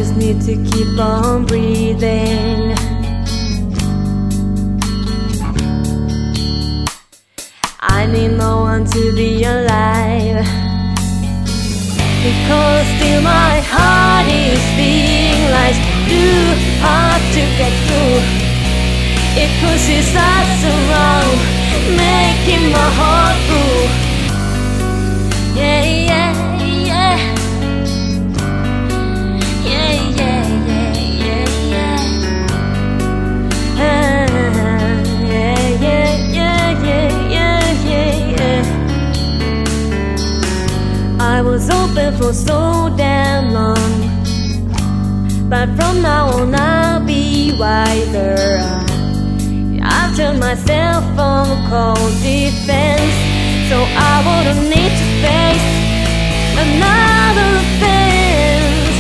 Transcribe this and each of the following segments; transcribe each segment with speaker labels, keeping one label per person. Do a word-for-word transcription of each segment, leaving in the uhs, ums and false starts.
Speaker 1: just need to keep on breathing. I need no one to be alive, because still my heart is beating like too hard to get through. It pushes us around, making my heart full. Yeah, yeah, yeah. Yeah, yeah, yeah, yeah, yeah. Ah, yeah, yeah, yeah, yeah, yeah, yeah, yeah. I was open for so damn long, but from now on I'll be wiser. I've turned myself on cold defense, so I wouldn't need to face another offense.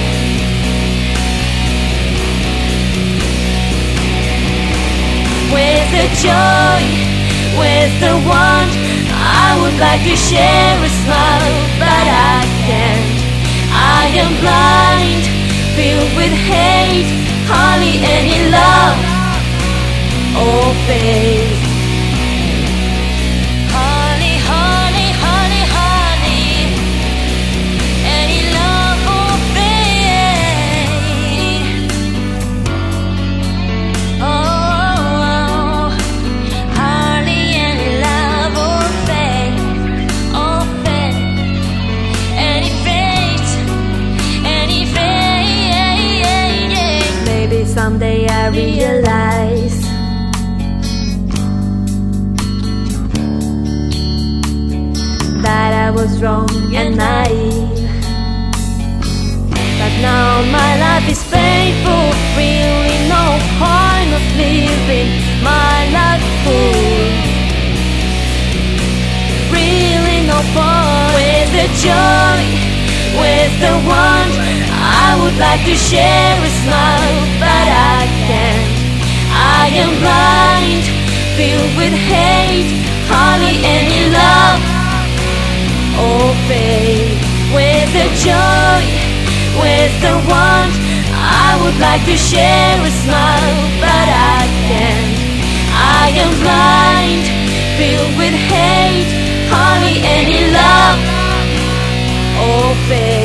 Speaker 1: Where's the joy? Where's the want? I would like to share a smile, but I can't. I am blind, filled with hate, hardly any love or faith. Hardly, hardly, hardly, hardly any love or faith. Oh, oh, hardly any love or faith, or faith, any faith, any faith. Maybe someday I realize that I was wrong and naive, but now my life is painful. Really no point of living my life full. Really no point. Where's the joy? Where's the want? I would like to share a smile, but I can't. I am blind, filled with hate, hardly any love or faith. Where's the joy? Where's the want? I would like to share a smile, but I can't. I am blind, filled with hate, hardly any love or faith.